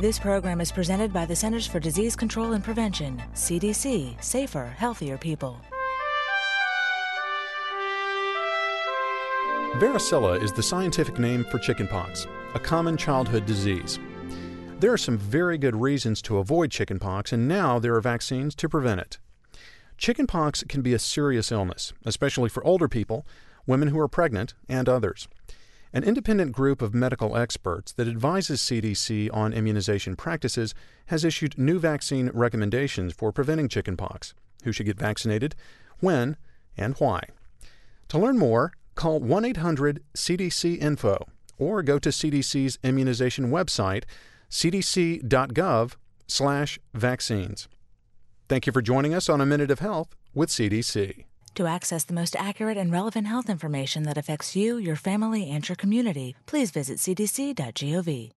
This program is presented by the Centers for Disease Control and Prevention, CDC, Safer, Healthier People. Varicella is the scientific name for chickenpox, a common childhood disease. There are some very good reasons to avoid chickenpox, and now there are vaccines to prevent it. Chickenpox can be a serious illness, especially for older people, women who are pregnant, and others. An independent group of medical experts that advises CDC on immunization practices has issued new vaccine recommendations for preventing chickenpox, who should get vaccinated, when, and why. To learn more, call 1-800-CDC-INFO or go to CDC's immunization website, cdc.gov/vaccines. Thank you for joining us on A Minute of Health with CDC. To access the most accurate and relevant health information that affects you, your family, and your community, please visit cdc.gov.